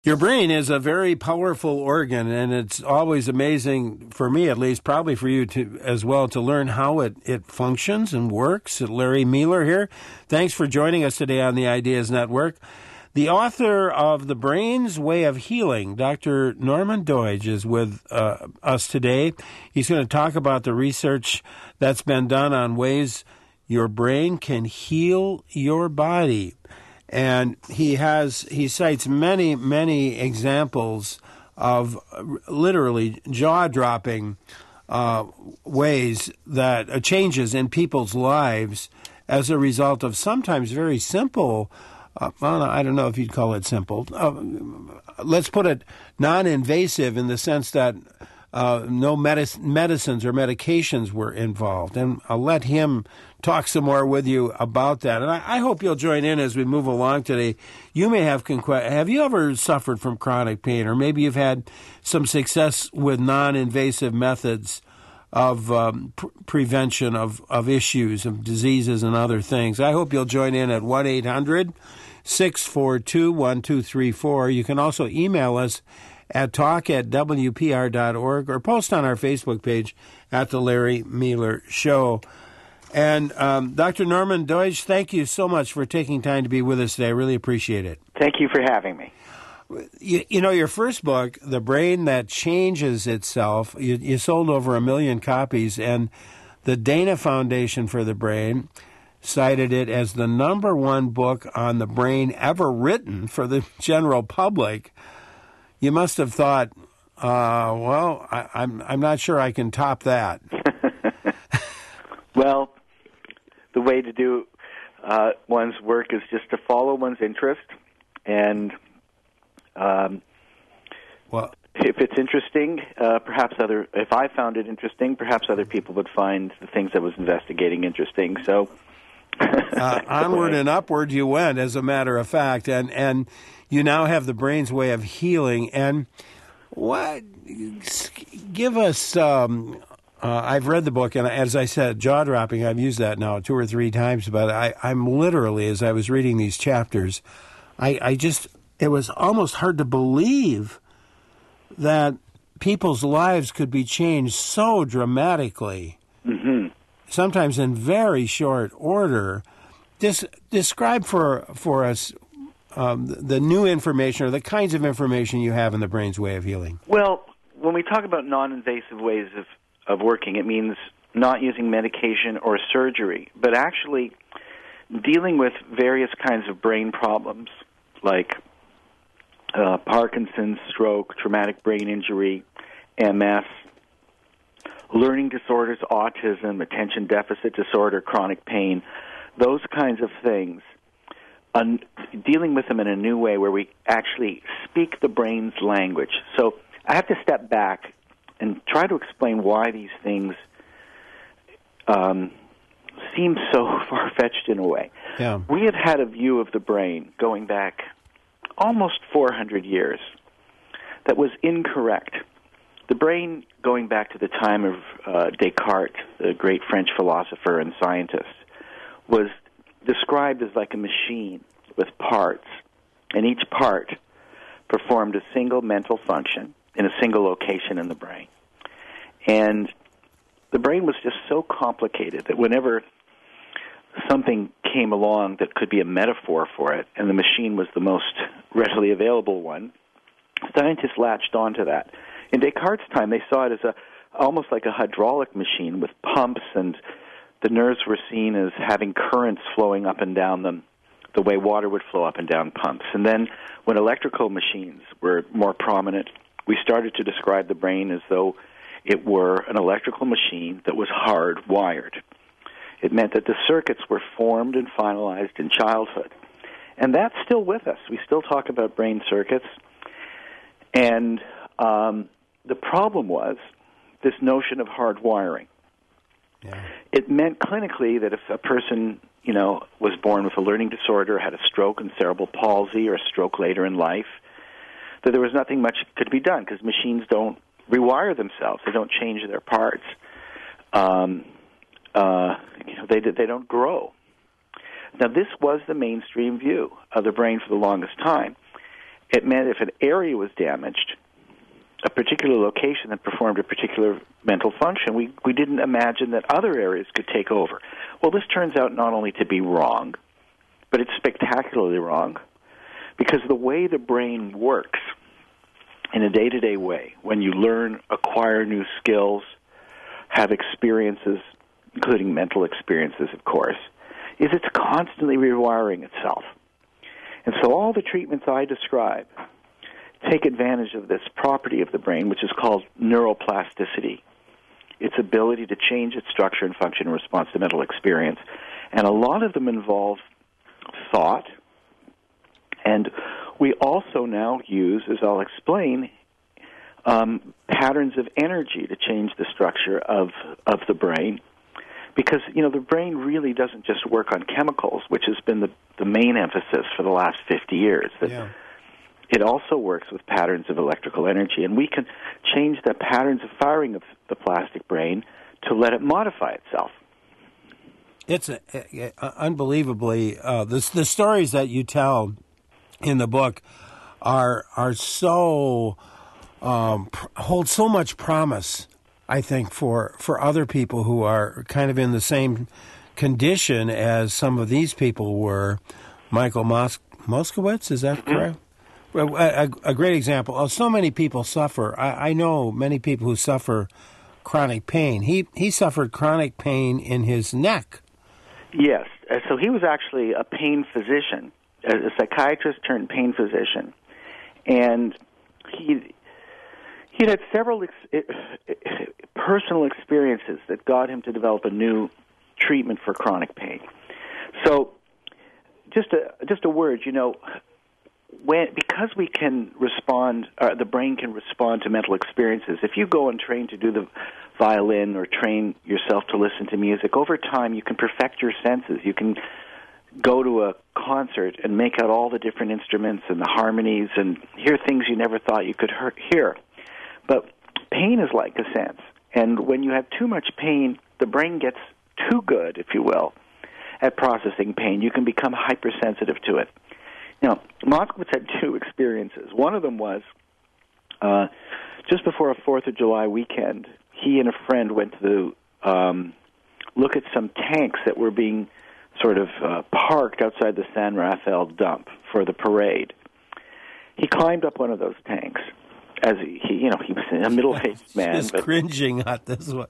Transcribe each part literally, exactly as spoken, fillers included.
Your brain is a very powerful organ, and it's always amazing, for me at least, probably for you to as well, to learn how it, it functions and works. Larry Mueller here. Thanks for joining us today on the Ideas Network. The author of The Brain's Way of Healing, Doctor Norman Doidge, is with uh, us today. He's going to talk about the research that's been done on ways your brain can heal your body. And he has he cites many, many examples of literally jaw-dropping uh, ways that uh, changes in people's lives as a result of sometimes very simple, uh, well, I don't know if you'd call it simple. Uh, let's put it non-invasive in the sense that uh, no medic- medicines or medications were involved. And I'll let him talk some more with you about that. And I, I hope you'll join in as we move along today. You may have, conque- have you ever suffered from chronic pain, or maybe you've had some success with non-invasive methods of um, pr- prevention of, of issues, of diseases and other things. I hope you'll join in at one eight hundred six four two one two three four. You can also email us at talk at w p r dot org or post on our Facebook page at The Larry Mueller Show. And um, Doctor Norman Doidge, thank you so much for taking time to be with us today. I really appreciate it. Thank you for having me. You, you know, your first book, The Brain That Changes Itself, you, you sold over a million copies, and the Dana Foundation for the Brain cited it as the number one book on the brain ever written for the general public. You must have thought, uh, well, I, I'm I'm not sure I can top that. Well, the way to do uh, one's work is just to follow one's interest, and um, well, if it's interesting, uh, perhaps other. If I found it interesting, perhaps other people would find the things I was investigating interesting. So, uh, onward and upward you went, as a matter of fact, and and you now have The Brain's Way of Healing. And what? Give us. Um, Uh, I've read the book, and as I said, jaw-dropping, I've used that now two or three times, but I, I'm literally, as I was reading these chapters, I, I just, it was almost hard to believe that people's lives could be changed so dramatically, mm-hmm. sometimes in very short order. Just describe for, for us um, the new information or the kinds of information you have in The Brain's Way of Healing. Well, when we talk about non-invasive ways of of working, it means not using medication or surgery, but actually dealing with various kinds of brain problems like uh, Parkinson's, stroke, traumatic brain injury, M S, learning disorders, autism, attention deficit disorder, chronic pain, those kinds of things, un- dealing with them in a new way where we actually speak the brain's language. So I have to step back and try to explain why these things um, seem so far-fetched in a way. Yeah. We have had a view of the brain going back almost four hundred years that was incorrect. The brain, going back to the time of uh, Descartes, the great French philosopher and scientist, was described as like a machine with parts, and each part performed a single mental function in a single location in the brain. And the brain was just so complicated that whenever something came along that could be a metaphor for it, and the machine was the most readily available one, scientists latched onto that. In Descartes' time, they saw it as a almost like a hydraulic machine with pumps, and the nerves were seen as having currents flowing up and down them the way water would flow up and down pumps. And then when electrical machines were more prominent, we started to describe the brain as though it were an electrical machine that was hardwired. It meant that the circuits were formed and finalized in childhood. And that's still with us. We still talk about brain circuits. And um, the problem was this notion of hardwiring. Yeah. It meant clinically that if a person, you know, was born with a learning disorder, had a stroke and cerebral palsy, or a stroke later in life, that there was nothing much could be done because machines don't rewire themselves. They don't change their parts. Um, uh, you know, they they don't grow. Now, this was the mainstream view of the brain for the longest time. It meant if an area was damaged, a particular location that performed a particular mental function, we, we didn't imagine that other areas could take over. Well, this turns out not only to be wrong, but it's spectacularly wrong, because the way the brain works in a day-to-day way, when you learn, acquire new skills, have experiences, including mental experiences, of course, is it's constantly rewiring itself. And so all the treatments I describe take advantage of this property of the brain, which is called neuroplasticity, its ability to change its structure and function in response to mental experience. And a lot of them involve thought, and we also now use, as I'll explain, um, patterns of energy to change the structure of, of the brain. Because, you know, the brain really doesn't just work on chemicals, which has been the, the main emphasis for the last fifty years. That yeah. It also works with patterns of electrical energy, and we can change the patterns of firing of the plastic brain to let it modify itself. It's a, a, a, unbelievably, uh, the, the stories that you tell in the book are are so, um, pr- hold so much promise, I think, for, for other people who are kind of in the same condition as some of these people were. Michael Mos- Moskowitz, is that Mm-hmm. correct? Well, a, a great example. Oh, so many people suffer. I, I know many people who suffer chronic pain. He he suffered chronic pain in his neck. Yes. Uh, So he was actually a pain physician, a a psychiatrist turned pain physician. And he He'd had several ex- personal experiences that got him to develop a new treatment for chronic pain. So, just a just a word, you know, when because we can respond, uh, the brain can respond to mental experiences. If you go and train to do the violin or train yourself to listen to music, over time you can perfect your senses. You can go to a concert and make out all the different instruments and the harmonies and hear things you never thought you could hear. But pain is like a sense, and when you have too much pain, the brain gets too good, if you will, at processing pain. You can become hypersensitive to it. Now, Moskowitz had two experiences. One of them was uh, just before a Fourth of July weekend, he and a friend went to um, look at some tanks that were being sort of uh, parked outside the San Rafael dump for the parade. He climbed up one of those tanks. As he, he, you know, he was a middle-aged man. Just but, cringing at this one.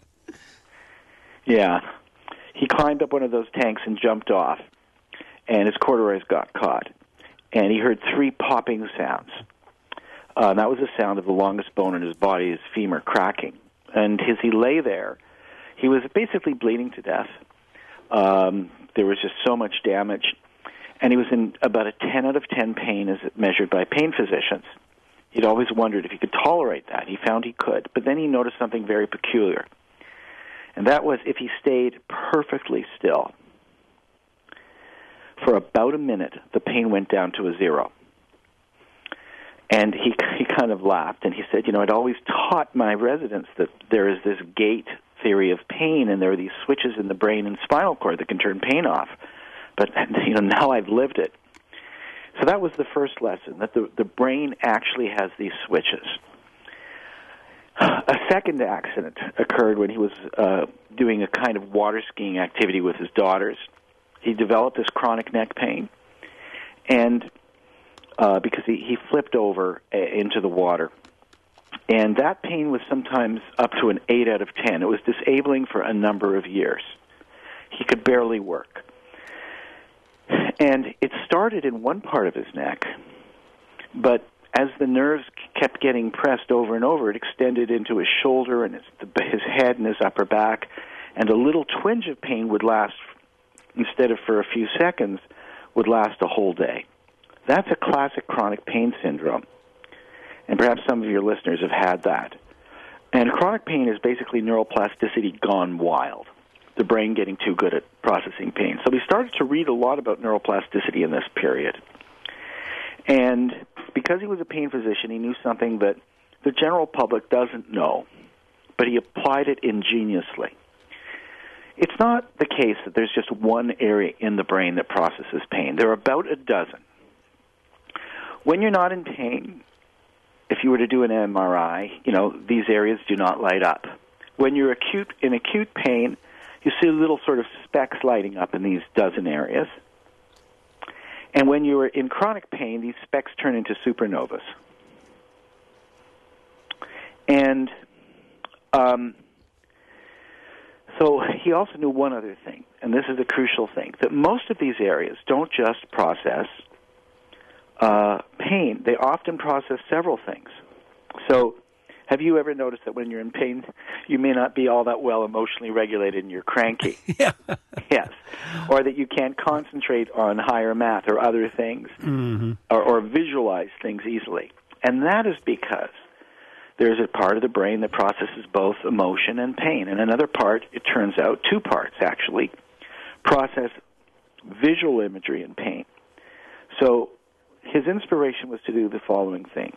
Yeah. He climbed up one of those tanks and jumped off, and his corduroys got caught. And he heard three popping sounds. Uh, that was the sound of the longest bone in his body, his femur, cracking. And as he lay there, he was basically bleeding to death. Um, there was just so much damage. And he was in about a ten out of ten pain as measured by pain physicians. He'd always wondered if he could tolerate that. He found he could. But then he noticed something very peculiar. And that was if he stayed perfectly still for about a minute, the pain went down to a zero. And he he kind of laughed, and he said, you know, I'd always taught my residents that there is this gate theory of pain, and there are these switches in the brain and spinal cord that can turn pain off. But, you know, now I've lived it. So that was the first lesson, that the, the brain actually has these switches. A second accident occurred when he was uh, doing a kind of water skiing activity with his daughters. He developed this chronic neck pain, and uh, because he, he flipped over uh, into the water. And that pain was sometimes up to an eight out of ten. It was disabling for a number of years. He could barely work. And it started in one part of his neck, but as the nerves kept getting pressed over and over, it extended into his shoulder and his, his head and his upper back, and a little twinge of pain would last, instead of for a few seconds, would last a whole day. That's a classic chronic pain syndrome, and perhaps some of your listeners have had that. And chronic pain is basically neuroplasticity gone wild, the brain getting too good at processing pain. So we started to read a lot about neuroplasticity in this period. And because he was a pain physician, he knew something that the general public doesn't know, but he applied it ingeniously. It's not the case that there's just one area in the brain that processes pain. There are about a dozen. When you're not in pain, if you were to do an M R I, you know, these areas do not light up. When you're acute in acute pain, you see little sort of specks lighting up in these dozen areas. And when you're in chronic pain, these specks turn into supernovas. And um, so he also knew one other thing, and this is a crucial thing, that most of these areas don't just process uh, pain. They often process several things. So have you ever noticed that when you're in pain, you may not be all that well emotionally regulated and you're cranky? Yeah. Yes. Or that you can't concentrate on higher math or other things, mm-hmm. or, or visualize things easily. And that is because there's a part of the brain that processes both emotion and pain. And another part, it turns out, two parts actually, process visual imagery and pain. So his inspiration was to do the following thing.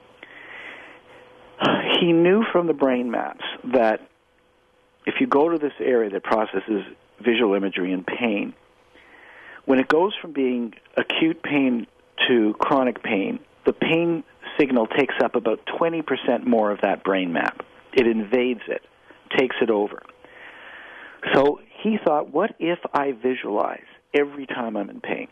He knew from the brain maps that if you go to this area that processes visual imagery and pain, when it goes from being acute pain to chronic pain, the pain signal takes up about twenty percent more of that brain map. It invades it, takes it over. So he thought, what if I visualize every time I'm in pain?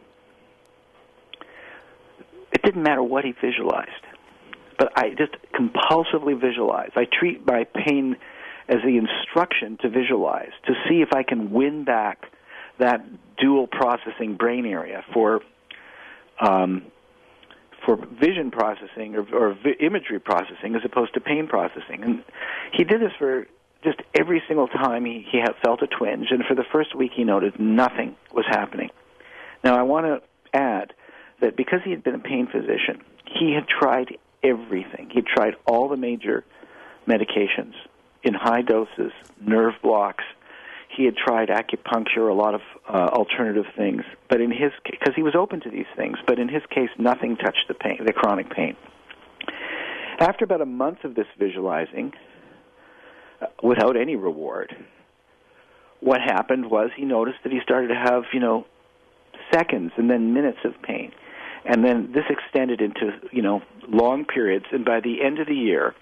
It didn't matter what he visualized, but I just compulsively visualize. I treat my pain as the instruction to visualize, to see if I can win back that dual processing brain area for um, for vision processing or, or vi- imagery processing as opposed to pain processing. And he did this for just every single time he, he had felt a twinge, and for the first week he noted nothing was happening. Now I want to add that because he had been a pain physician, he had tried everything. He had tried all the major medications in high doses, nerve blocks. He had tried acupuncture, a lot of uh, alternative things, but in his case, because he was open to these things, but in his case, nothing touched the pain, the chronic pain. After about a month of this visualizing, uh, without any reward, what happened was he noticed that he started to have, you know, seconds and then minutes of pain. And then this extended into, you know, long periods, and by the end of the year,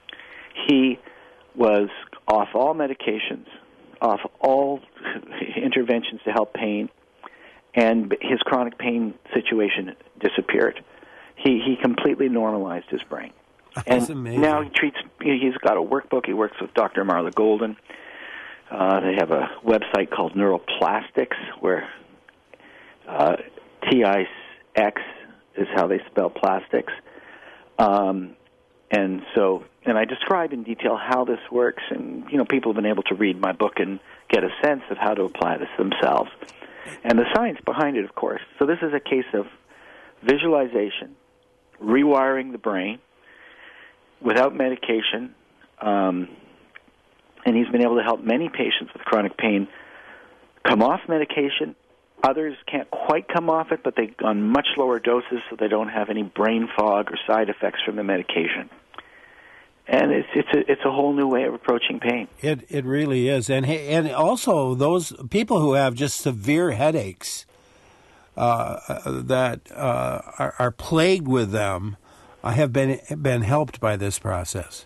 he was off all medications, off all interventions to help pain, and his chronic pain situation disappeared. He he completely normalized his brain. That's and amazing. Now he treats. He's got a workbook. He works with Doctor Marla Golden. Uh, they have a website called Neuroplastics, where uh, T I X is how they spell plastics. Um, and so, and I describe in detail how this works, and, you know, people have been able to read my book and get a sense of how to apply this themselves. And the science behind it, of course. So this is a case of visualization, rewiring the brain without medication, um, and he's been able to help many patients with chronic pain come off medication. Others can't quite come off it, but they on much lower doses, so they don't have any brain fog or side effects from the medication. And it's it's a it's a whole new way of approaching pain. It it really is, and and also those people who have just severe headaches uh, that uh, are, are plagued with them uh, have been been helped by this process.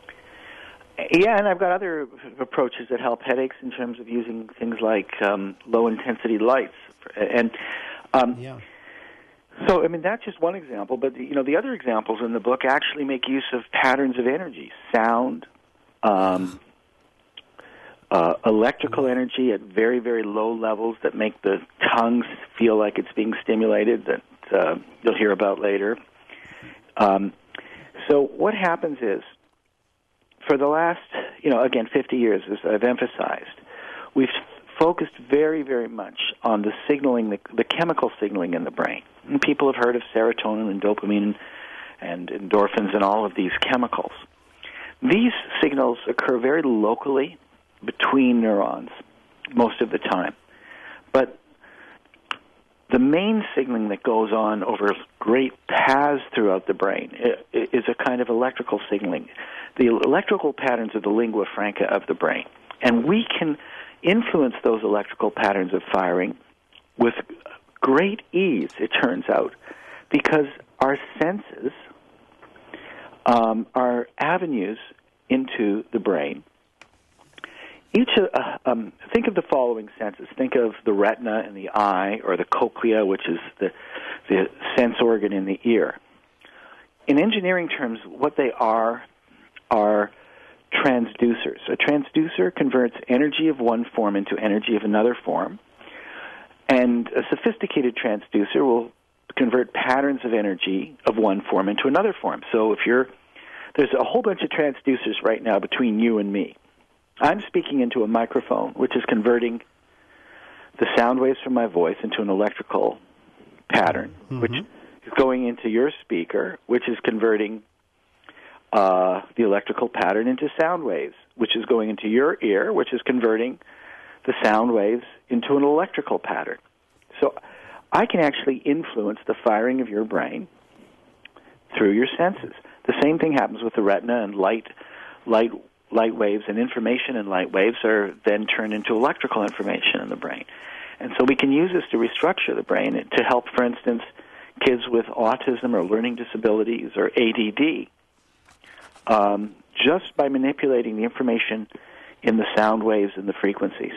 Yeah, and I've got other approaches that help headaches in terms of using things like um, low-intensity lights. And um, yeah. so, I mean, that's just one example. But, you know, the other examples in the book actually make use of patterns of energy, sound, um, uh, electrical energy at very, very low levels that make the tongue feel like it's being stimulated, that uh, you'll hear about later. Um, so what happens is, for the last, you know, again, fifty years, as I've emphasized, we've focused very, very much on the signaling, the, the chemical signaling in the brain. And people have heard of serotonin and dopamine and endorphins and all of these chemicals. These signals occur very locally between neurons most of the time. But the main signaling that goes on over great paths throughout the brain is a kind of electrical signaling. The electrical patterns are the lingua franca of the brain. And we can influence those electrical patterns of firing with great ease, it turns out, because our senses um, are avenues into the brain. Each, uh, um, think of the following senses. Think of the retina in the eye, or the cochlea, which is the, the sense organ in the ear. In engineering terms, what they are are transducers. A transducer converts energy of one form into energy of another form, and a sophisticated transducer will convert patterns of energy of one form into another form. So if you're, there's a whole bunch of transducers right now between you and me. I'm speaking into a microphone, which is converting the sound waves from my voice into an electrical pattern, mm-hmm. which is going into your speaker, which is converting uh, the electrical pattern into sound waves, which is going into your ear, which is converting the sound waves into an electrical pattern. So I can actually influence the firing of your brain through your senses. The same thing happens with the retina, and light, light, light waves and information in light waves are then turned into electrical information in the brain. And so we can use this to restructure the brain to help, for instance, kids with autism or learning disabilities or A D D, um, just by manipulating the information in the sound waves and the frequencies.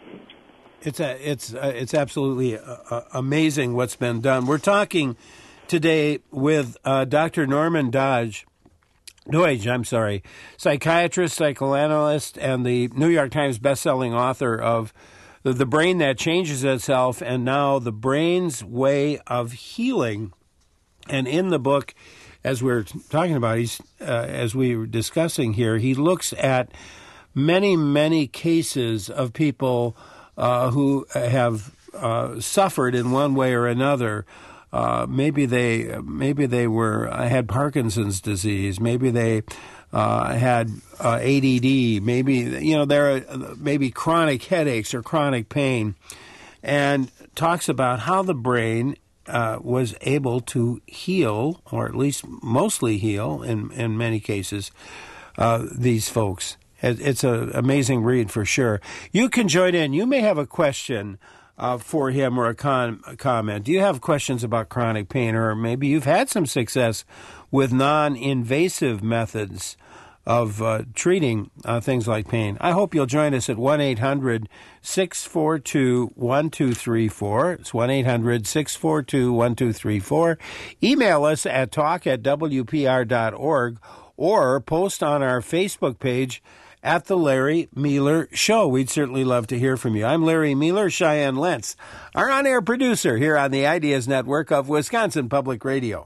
It's a, it's uh, it's absolutely uh, amazing what's been done. We're talking today with uh, Doctor Norman Dodge, Deutsch, I'm sorry, psychiatrist, psychoanalyst, and the New York Times bestselling author of The, the Brain That Changes Itself, and now The Brain's Way of Healing. And in the book, as we're talking about, he's uh, as we were discussing here, he looks at many, many cases of people uh, who have uh, suffered in one way or another. Uh, maybe they maybe they were uh, had Parkinson's disease. Maybe they uh, had uh, A D D. Maybe you know there are maybe chronic headaches or chronic pain, and talks about how the brain uh, was able to heal, or at least mostly heal in in many cases, uh, these folks. It's an amazing read for sure. You can join in. You may have a question Uh, for him or a, con- a comment. Do you have questions about chronic pain, or maybe you've had some success with non-invasive methods of uh, treating uh, things like pain? I hope you'll join us at one eight hundred six four two one two three four. It's one eight hundred six four two one two three four. Email us at talk at w p r dot org or post on our Facebook page at The Larry Mealer Show. We'd certainly love to hear from you. I'm Larry Mealer. Cheyenne Lentz, our on-air producer here on the Ideas Network of Wisconsin Public Radio.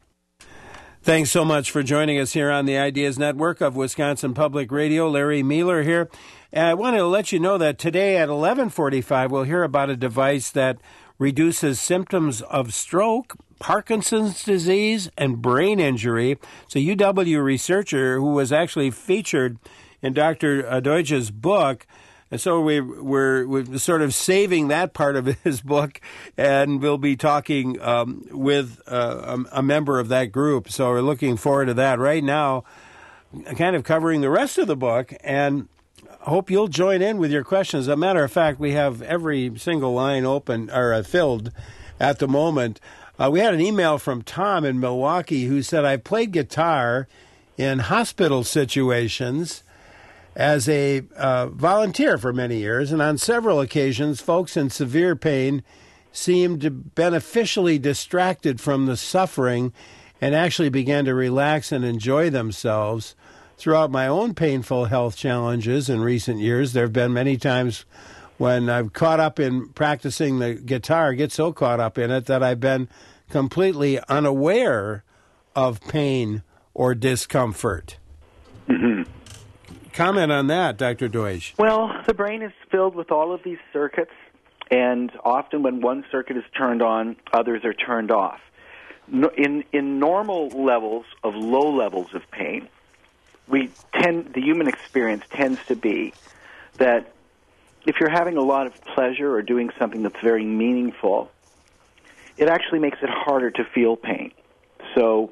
Thanks so much for joining us here on the Ideas Network of Wisconsin Public Radio. Larry Mealer here. And I wanted to let you know that today at eleven forty-five, we'll hear about a device that reduces symptoms of stroke, Parkinson's disease, and brain injury. It's a U W researcher who was actually featured in Doctor Deutsch's book, and so we, we're, we're sort of saving that part of his book, and we'll be talking um, with uh, a, a member of that group. So we're looking forward to that. Right now, kind of covering the rest of the book, and hope you'll join in with your questions. As a matter of fact, we have every single line open or uh, filled at the moment. Uh, we had an email from Tom in Milwaukee who said, "I've played guitar in hospital situations as a uh, volunteer for many years, and on several occasions, folks in severe pain seemed beneficially distracted from the suffering and actually began to relax and enjoy themselves. Throughout my own painful health challenges in recent years, there have been many times when I've caught up in practicing the guitar, get so caught up in it that I've been completely unaware of pain or discomfort." Mm-hmm. Comment on that, Doctor Deutsch. Well, the brain is filled with all of these circuits, and often when one circuit is turned on, others are turned off. In in normal levels of low levels of pain, we tend the human experience tends to be that if you're having a lot of pleasure or doing something that's very meaningful, it actually makes it harder to feel pain. So,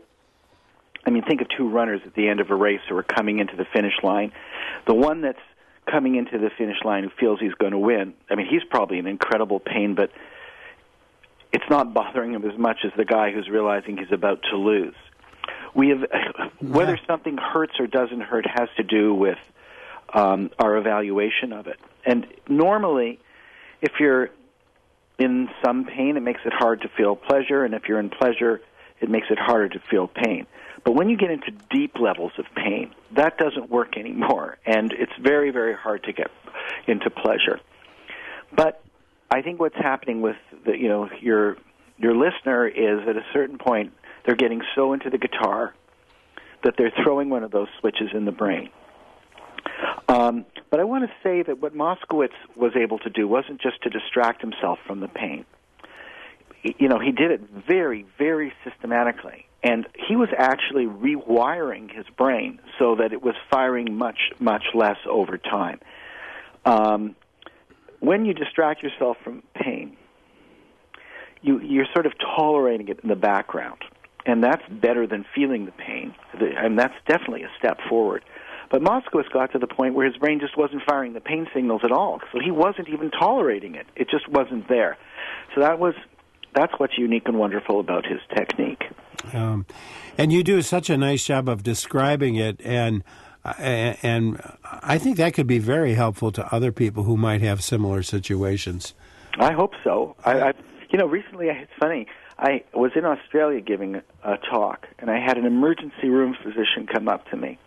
I mean, think of two runners at the end of a race who are coming into the finish line. The one that's coming into the finish line who feels he's going to win, I mean, he's probably in incredible pain, but it's not bothering him as much as the guy who's realizing he's about to lose. We have whether Yeah. something hurts or doesn't hurt has to do with um, our evaluation of it. And normally, if you're in some pain, it makes it hard to feel pleasure, and if you're in pleasure, it makes it harder to feel pain. But when you get into deep levels of pain, that doesn't work anymore, and it's very, very hard to get into pleasure. But I think what's happening with the, you know your your listener is at a certain point they're getting so into the guitar that they're throwing one of those switches in the brain. Um, but I want to say that what Moskowitz was able to do wasn't just to distract himself from the pain. You know, he did it very, very systematically. And he was actually rewiring his brain so that it was firing much, much less over time. Um, when you distract yourself from pain, you, you're sort of tolerating it in the background. And that's better than feeling the pain. And that's definitely a step forward. But Moskowitz got to the point where his brain just wasn't firing the pain signals at all. So he wasn't even tolerating it. It just wasn't there. So that was that's what's unique and wonderful about his technique. Um, and you do such a nice job of describing it, and and I think that could be very helpful to other people who might have similar situations. I hope so. I, I you know, recently it's funny. I was in Australia giving a talk, and I had an emergency room physician come up to me.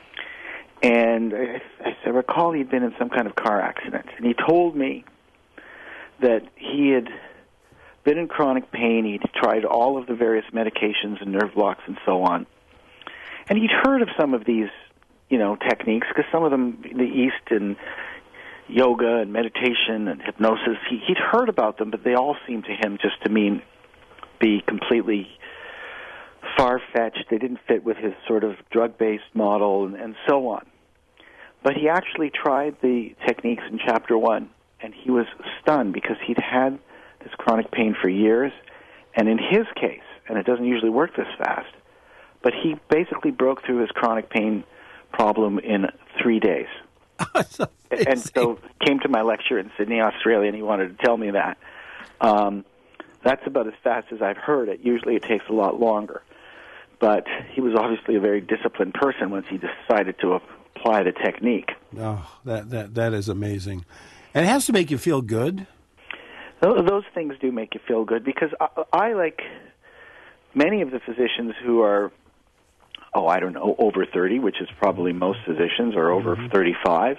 And I, I recall he'd been in some kind of car accident, and he told me that he had been in chronic pain. He'd tried all of the various medications and nerve blocks and so on. And he'd heard of some of these, you know, techniques, because some of them, the East and yoga and meditation and hypnosis, he, he'd heard about them, but they all seemed to him just to mean be completely far-fetched. They didn't fit with his sort of drug-based model and, and so on. But he actually tried the techniques in Chapter one, and he was stunned because he'd had this chronic pain for years, and in his case, and it doesn't usually work this fast, but he basically broke through his chronic pain problem in three days. And so came to my lecture in Sydney, Australia, and he wanted to tell me that. Um, that's about as fast as I've heard it. Usually it takes a lot longer. But he was obviously a very disciplined person once he decided to apply the technique. Oh, that that that is amazing. And it has to make you feel good. Those things do make you feel good, because I, I like many of the physicians who are, oh, I don't know, over thirty, which is probably most physicians, or over mm-hmm. thirty-five,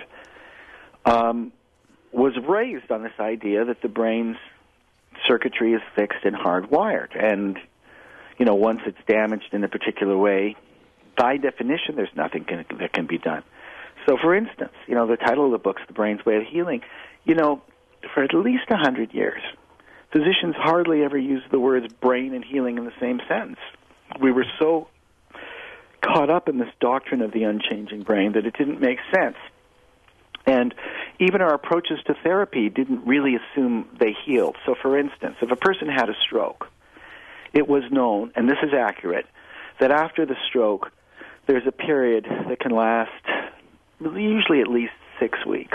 um, was raised on this idea that the brain's circuitry is fixed and hardwired. And, you know, once it's damaged in a particular way, by definition, there's nothing can, that can be done. So, for instance, you know, the title of the book's The Brain's Way of Healing. You know, for at least a hundred years, physicians hardly ever used the words brain and healing in the same sentence. We were so caught up in this doctrine of the unchanging brain that it didn't make sense. And even our approaches to therapy didn't really assume they healed. So, for instance, if a person had a stroke, it was known, and this is accurate, that after the stroke, there's a period that can last usually at least six weeks,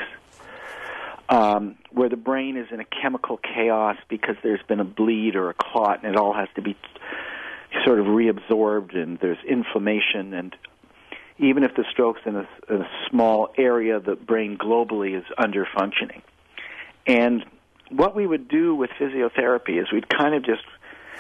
um, where the brain is in a chemical chaos because there's been a bleed or a clot, and it all has to be sort of reabsorbed, and there's inflammation, and even if the stroke's in a, in a small area, the brain globally is under-functioning. And what we would do with physiotherapy is we'd kind of just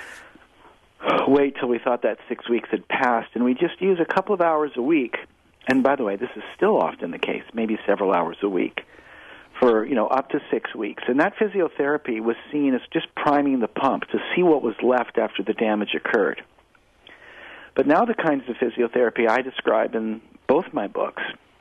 wait till we thought that six weeks had passed, and we just use a couple of hours a week. And by the way, this is still often the case, maybe several hours a week, for, you know, up to six weeks. And that physiotherapy was seen as just priming the pump to see what was left after the damage occurred. But now the kinds of physiotherapy I describe in both my books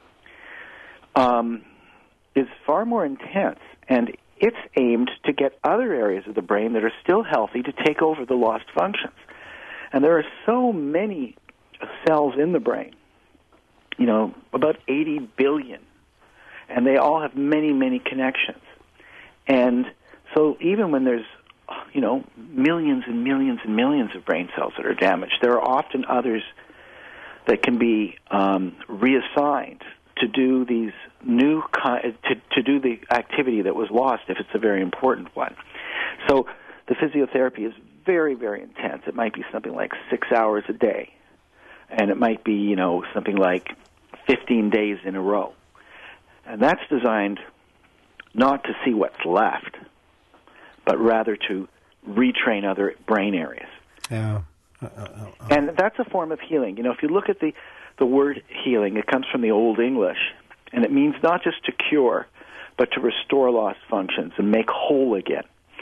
um, is far more intense, and it's aimed to get other areas of the brain that are still healthy to take over the lost functions. And there are so many cells in the brain, you know, about eighty billion, and they all have many, many connections. And so even when there's, you know, millions and millions and millions of brain cells that are damaged, there are often others that can be um, reassigned to do these new to to do the activity that was lost if it's a very important one. So the physiotherapy is very, very intense. It might be something like six hours a day, and it might be, you know, something like fifteen days in a row. And that's designed not to see what's left, but rather to retrain other brain areas. Yeah. Uh, uh, uh, and that's a form of healing. You know, if you look at the, the word healing, it comes from the Old English, and it means not just to cure, but to restore lost functions and make whole again.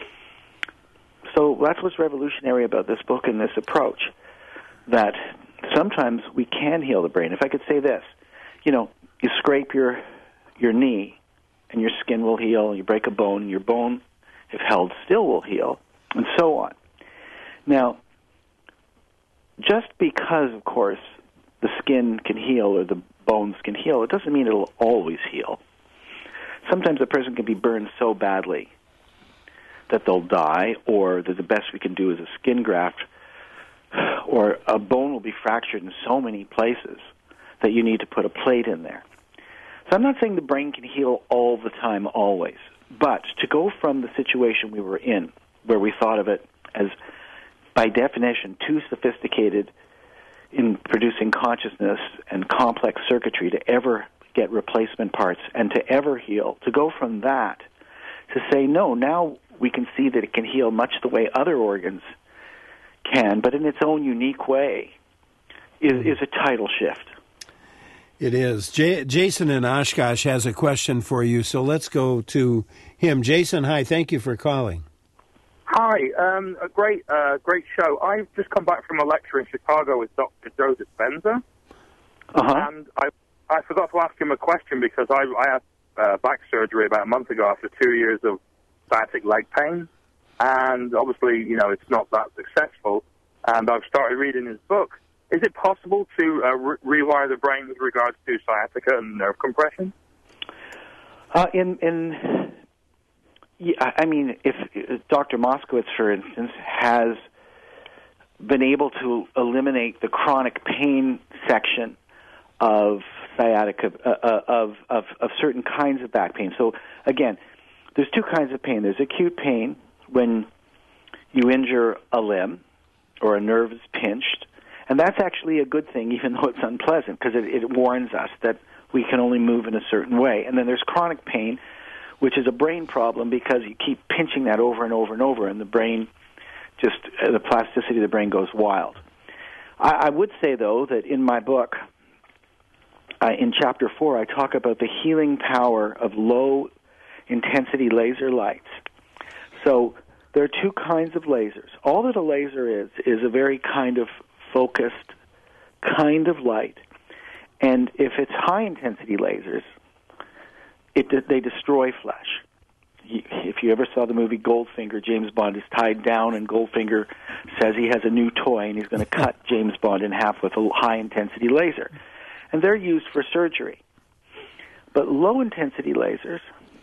So that's what's revolutionary about this book and this approach, that sometimes we can heal the brain. If I could say this, you know, you scrape your your knee and your skin will heal, you break a bone, your bone, if held still, will heal, and so on. Now, just because, of course, the skin can heal or the bones can heal, it doesn't mean it'll always heal. Sometimes a person can be burned so badly that they'll die, or that the best we can do is a skin graft, or a bone will be fractured in so many places that you need to put a plate in there. So I'm not saying the brain can heal all the time, always, but to go from the situation we were in, where we thought of it as, by definition, too sophisticated in producing consciousness and complex circuitry to ever get replacement parts and to ever heal, to go from that to say, no, now we can see that it can heal much the way other organs can, but in its own unique way, is, is a tidal shift. It is. J- Jason in Oshkosh has a question for you, so let's go to him. Jason, hi, thank you for calling. Hi, um, a great uh, great show. I've just come back from a lecture in Chicago with Doctor Joe Dispenza, uh-huh. and I I forgot to ask him a question because I, I had uh, back surgery about a month ago after two years of sciatic leg pain, and obviously, you know, it's not that successful, and I've started reading his book. Is it possible to uh, re- rewire the brain with regards to sciatica and nerve compression? Uh, in, in, yeah, I mean, if, if Doctor Moskowitz, for instance, has been able to eliminate the chronic pain section of sciatica, uh, of, of, of certain kinds of back pain. So, again, there's two kinds of pain. There's acute pain when you injure a limb or a nerve is pinched, and that's actually a good thing, even though it's unpleasant, because it, it warns us that we can only move in a certain way. And then there's chronic pain, which is a brain problem because you keep pinching that over and over and over, and the brain just, uh, the plasticity of the brain goes wild. I, I would say, though, that in my book, uh, in Chapter four, I talk about the healing power of low-intensity laser lights. So there are two kinds of lasers. All that a laser is, is a very kind of focused kind of light. And if it's high-intensity lasers, it, they destroy flesh. If you ever saw the movie Goldfinger, James Bond is tied down, and Goldfinger says he has a new toy, and he's going to cut James Bond in half with a high-intensity laser. And they're used for surgery. But low-intensity lasers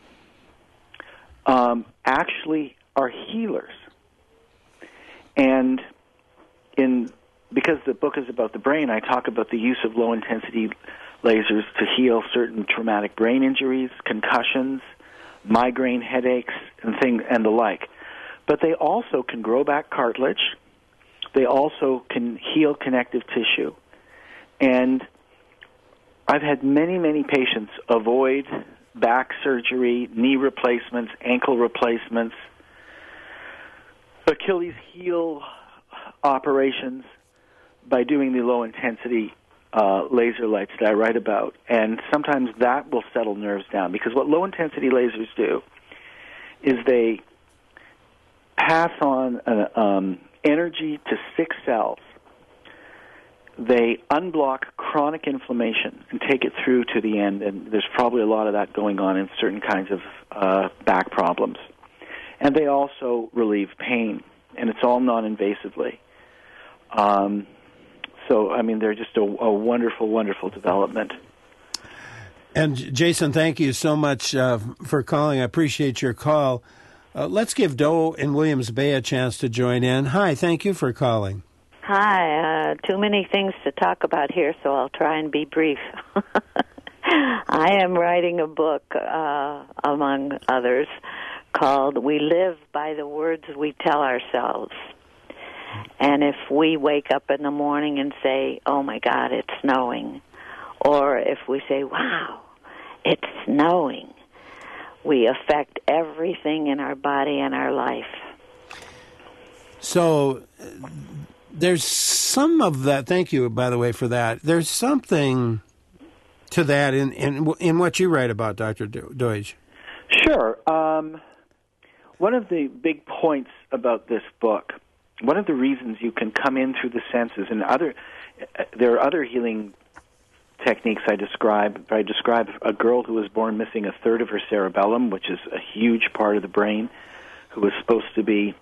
um, actually are healers. And in because the book is about the brain, I talk about the use of low-intensity lasers to heal certain traumatic brain injuries, concussions, migraine headaches, and things and the like. But they also can grow back cartilage. They also can heal connective tissue. And I've had many, many patients avoid back surgery, knee replacements, ankle replacements, Achilles heel operations by doing the low-intensity uh, laser lights that I write about. And sometimes that will settle nerves down, because what low-intensity lasers do is they pass on uh, um, energy to sick cells. They unblock chronic inflammation and take it through to the end, and there's probably a lot of that going on in certain kinds of uh, back problems. And they also relieve pain, and it's all non-invasively. Um, so, I mean, they're just a, a wonderful, wonderful development. And, Jason, thank you so much uh, for calling. I appreciate your call. Uh, let's give Doe in Williams Bay a chance to join in. Hi, thank you for calling. Hi, uh, too many things to talk about here, so I'll try and be brief. I am writing a book, uh, among others, called We Live by the Words We Tell Ourselves. And if we wake up in the morning and say, oh, my God, it's snowing, or if we say, wow, it's snowing, we affect everything in our body and our life. So uh, there's some of that. Thank you, by the way, for that. There's something to that in in, in what you write about, Doctor Deutsch. Sure. Um, one of the big points about this book, one of the reasons you can come in through the senses, and other, uh, there are other healing techniques I describe. I describe a girl who was born missing a third of her cerebellum, which is a huge part of the brain, who was supposed to be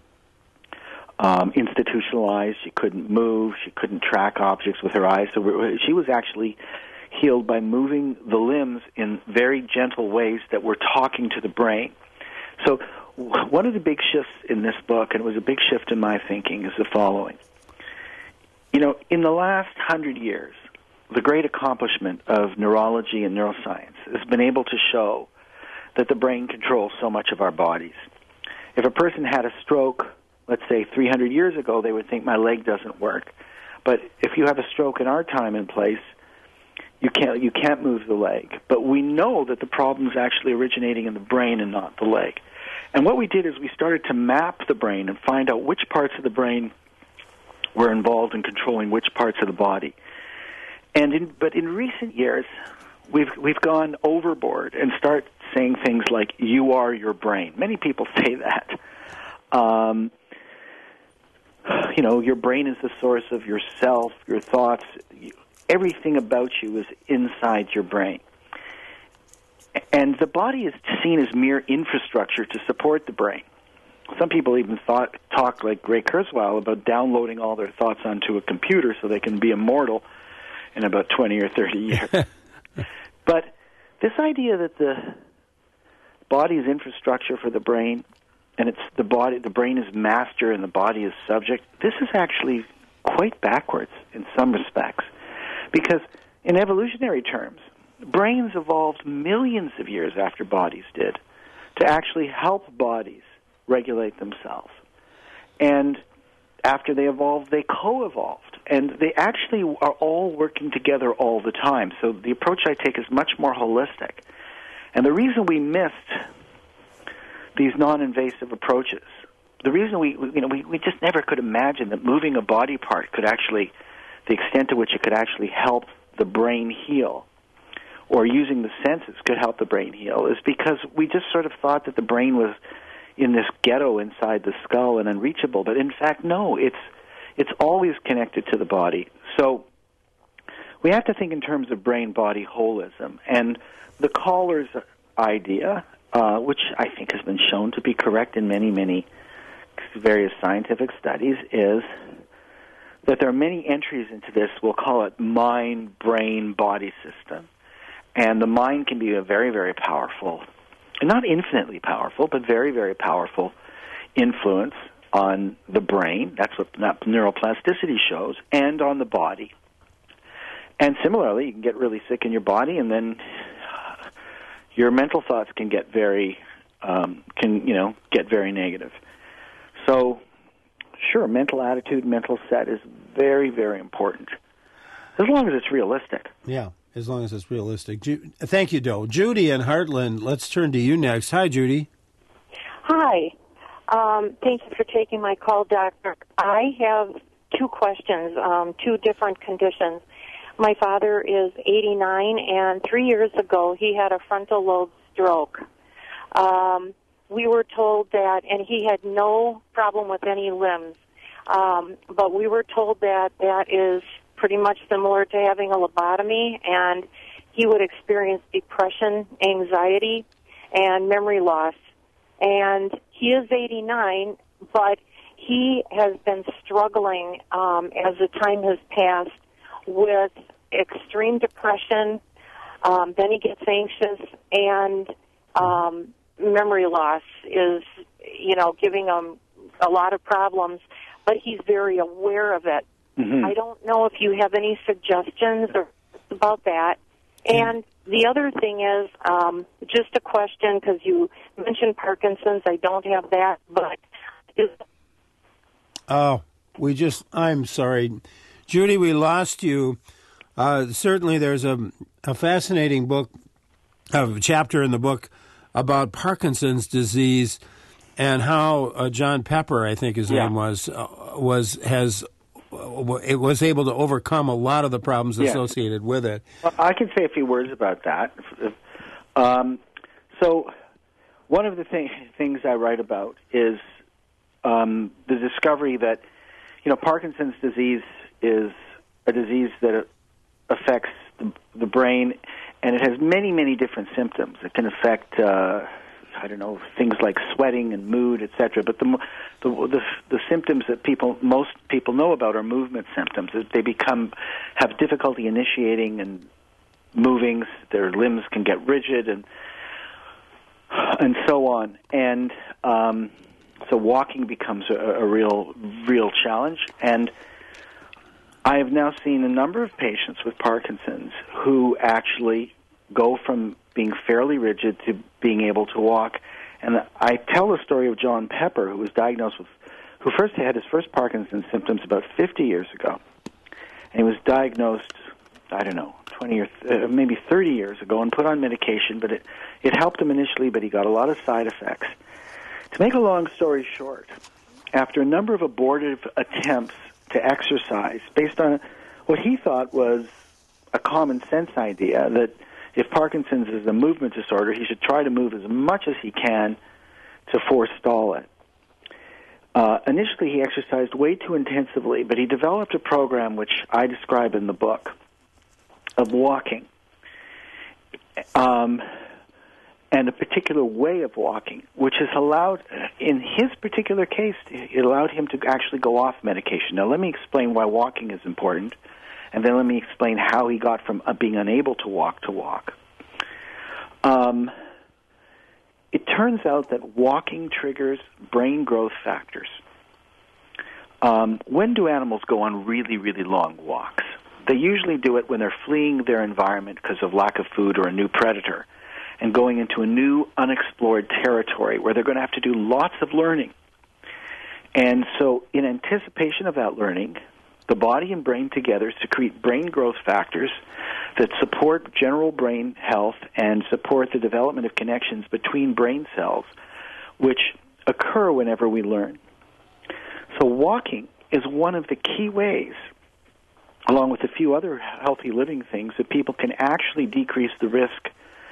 um, institutionalized. She couldn't move. She couldn't track objects with her eyes. So she was actually healed by moving the limbs in very gentle ways that were talking to the brain. So one of the big shifts in this book, and it was a big shift in my thinking, is the following. You know, in the last hundred years, the great accomplishment of neurology and neuroscience has been able to show that the brain controls so much of our bodies. If a person had a stroke, let's say three hundred years ago, they would think my leg doesn't work. But if you have a stroke in our time and place, you can't you can't move the leg. But we know that the problem is actually originating in the brain and not the leg. And what we did is we started to map the brain and find out which parts of the brain were involved in controlling which parts of the body. And in, but in recent years, we've we've gone overboard and start saying things like "you are your brain." Many people say that. Um, you know, your brain is the source of yourself, your thoughts. Everything about you is inside your brain. And the body is seen as mere infrastructure to support the brain. Some people even thought, talk like Ray Kurzweil about downloading all their thoughts onto a computer so they can be immortal in about twenty or thirty years. But this idea that the body is infrastructure for the brain, and it's the body, the brain is master and the body is subject, this is actually quite backwards in some respects. Because in evolutionary terms, brains evolved millions of years after bodies did to actually help bodies regulate themselves. And after they evolved, they co-evolved. And they actually are all working together all the time. So the approach I take is much more holistic. And the reason we missed these non-invasive approaches, the reason we, you know, we, we just never could imagine that moving a body part could actually, the extent to which it could actually help the brain heal, or using the senses could help the brain heal, is because we just sort of thought that the brain was in this ghetto inside the skull and unreachable. But in fact, no, it's it's always connected to the body. So we have to think in terms of brain-body holism. And the caller's idea, uh, which I think has been shown to be correct in many, many various scientific studies, is that there are many entries into this, we'll call it mind, brain, body system. And the mind can be a very, very powerful, not infinitely powerful, but very, very powerful influence on the brain. That's what neuroplasticity shows, and on the body. And similarly, you can get really sick in your body, and then your mental thoughts can get very, um, can you know, get very negative. So, sure, mental attitude, mental set is very, very important, as long as it's realistic. Yeah. As long as it's realistic. Ju- Thank you, Doe. Judy in Heartland, let's turn to you next. Hi, Judy. Hi. Um, thank you for taking my call, Doctor. I have two questions, um, two different conditions. My father is eighty-nine, and three years ago he had a frontal lobe stroke. Um, we were told that, and he had no problem with any limbs, um, but we were told that that is pretty much similar to having a lobotomy, and he would experience depression, anxiety, and memory loss. And he is eighty-nine, but he has been struggling um, as the time has passed with extreme depression. Um, then he gets anxious, and um, memory loss is, you know, giving him a lot of problems, but he's very aware of it. Mm-hmm. I don't know if you have any suggestions or about that. And the other thing is um, just a question, because you mentioned Parkinson's. I don't have that, but is Oh, we just, I'm sorry. Judy, we lost you. Uh, certainly there's a, a fascinating book, a chapter in the book about Parkinson's disease and how uh, John Pepper, I think his Yeah. name was, uh, was has it was able to overcome a lot of the problems Yeah. associated with it. Well, I can say a few words about that. Um, so, one of the th- things I write about is um, the discovery that, you know, Parkinson's disease is a disease that affects the, the brain, and it has many, many different symptoms. It can affect, uh, I don't know, things like sweating and mood, et cetera. But the, the the the symptoms that people most people know about are movement symptoms. They become have difficulty initiating and moving. Their limbs can get rigid and and so on. And um, so walking becomes a, a real real challenge. And I have now seen a number of patients with Parkinson's who actually go from being fairly rigid to being able to walk. And I tell the story of John Pepper, who was diagnosed with, who first had his first Parkinson's symptoms about fifty years ago. And he was diagnosed, I don't know, twenty or th- uh, maybe thirty years ago and put on medication, but it, it helped him initially, but he got a lot of side effects. To make a long story short, after a number of abortive attempts to exercise based on what he thought was a common sense idea that if Parkinson's is a movement disorder, he should try to move as much as he can to forestall it. Uh, initially, he exercised way too intensively, but he developed a program which I describe in the book of walking, um, and a particular way of walking, which has allowed, in his particular case, it allowed him to actually go off medication. Now, let me explain why walking is important, and then let me explain how he got from uh, being unable to walk to walk. Um, it turns out that walking triggers brain growth factors. Um, when do animals go on really, really long walks? They usually do it when they're fleeing their environment because of lack of food or a new predator and going into a new unexplored territory where they're going to have to do lots of learning. And so in anticipation of that learning, the body and brain together secrete brain growth factors that support general brain health and support the development of connections between brain cells, which occur whenever we learn. So walking is one of the key ways, along with a few other healthy living things, that people can actually decrease the risk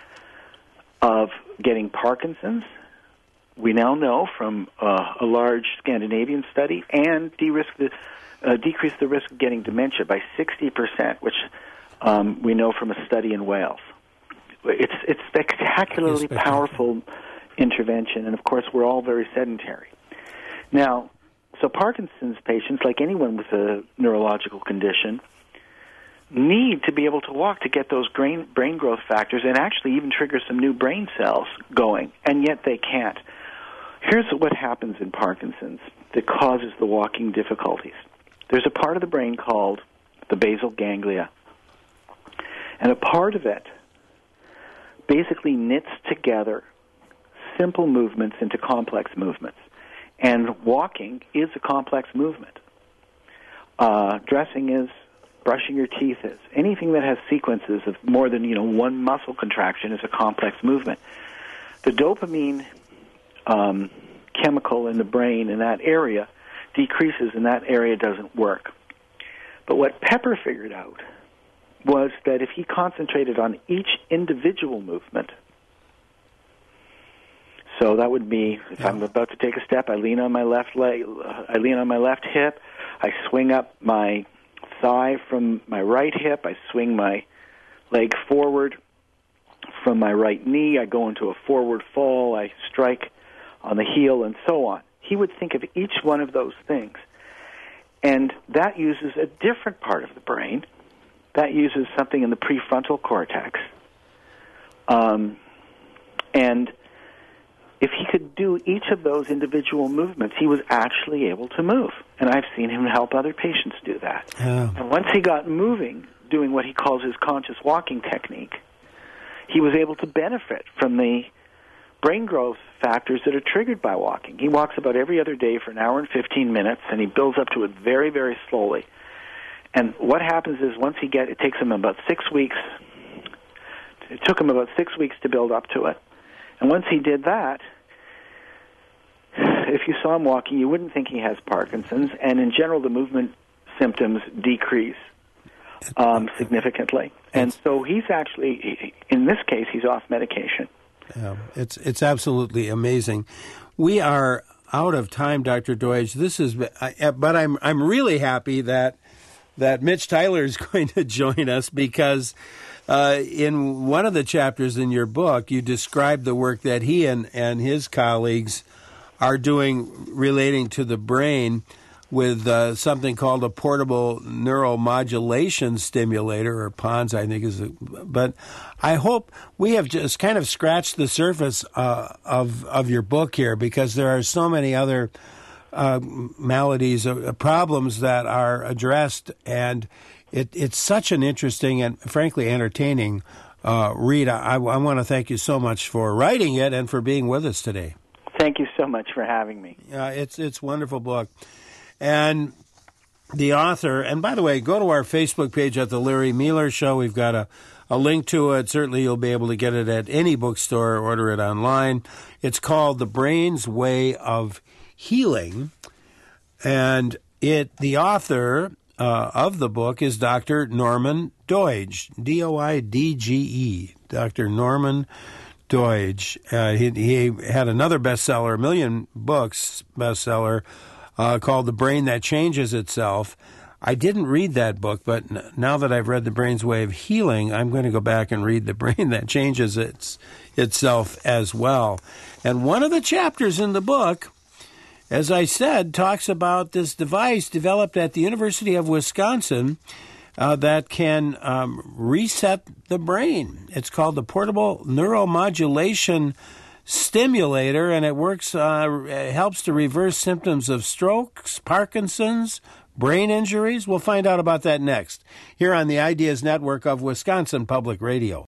of getting Parkinson's. We now know from uh, a large Scandinavian study, and de-risk the Uh, decrease the risk of getting dementia by sixty percent, which um, we know from a study in Wales. It's it's spectacularly It's powerful intervention, and of course we're all very sedentary. Now, so Parkinson's patients, like anyone with a neurological condition, need to be able to walk to get those brain, brain growth factors and actually even trigger some new brain cells going, and yet they can't. Here's what happens in Parkinson's that causes the walking difficulties. There's a part of the brain called the basal ganglia, and a part of it basically knits together simple movements into complex movements. And walking is a complex movement. Uh, dressing is, brushing your teeth is. Anything that has sequences of more than, you know, one muscle contraction is a complex movement. The dopamine um, chemical in the brain in that area decreases, and that area doesn't work. But what Pepper figured out was that if he concentrated on each individual movement, so that would be, if yeah. I'm about to take a step, I lean on my left leg, I lean on my left hip, I swing up my thigh from my right hip, I swing my leg forward from my right knee, I go into a forward fall, I strike on the heel, and so on. He would think of each one of those things. And that uses a different part of the brain. That uses something in the prefrontal cortex. Um, and if he could do each of those individual movements, he was actually able to move. And I've seen him help other patients do that. Yeah. And once he got moving, doing what he calls his conscious walking technique, he was able to benefit from the brain growth factors that are triggered by walking. He walks about every other day for an hour and fifteen minutes, and he builds up to it very, very slowly. And what happens is once he get, it takes him about six weeks. It took him about six weeks to build up to it. And once he did that, if you saw him walking, you wouldn't think he has Parkinson's. And in general, the movement symptoms decrease um, significantly. And so he's actually, in this case, he's off medication. Yeah, it's it's absolutely amazing. We are out of time, Doctor Deutsch. This is, but I'm I'm really happy that that Mitch Tyler is going to join us, because uh, in one of the chapters in your book, you describe the work that he and, and his colleagues are doing relating to the brain with uh, something called a portable neuromodulation stimulator, or P O N S, I think is. A, but I hope we have just kind of scratched the surface uh, of of your book here, because there are so many other uh, maladies, uh, problems that are addressed, and it, it's such an interesting and frankly entertaining uh, read. I, I want to thank you so much for writing it and for being with us today. Thank you so much for having me. Uh, it's it's a wonderful book. And the author, and by the way, go to our Facebook page at The Larry Miller Show. We've got a, a link to it. Certainly you'll be able to get it at any bookstore or order it online. It's called The Brain's Way of Healing. And it the author uh, of the book is Doctor Norman Doidge, D O I D G E, Doctor Norman Doidge. Uh, he, he had another bestseller, a million books bestseller, Uh, called The Brain That Changes Itself. I didn't read that book, but n- now that I've read The Brain's Way of Healing, I'm going to go back and read The Brain That Changes its, Itself as well. And one of the chapters in the book, as I said, talks about this device developed at the University of Wisconsin uh, that can um, reset the brain. It's called the Portable Neuromodulation Stimulator, and it works, uh, it helps to reverse symptoms of strokes, Parkinson's, brain injuries. We'll find out about that next, here on the Ideas Network of Wisconsin Public Radio.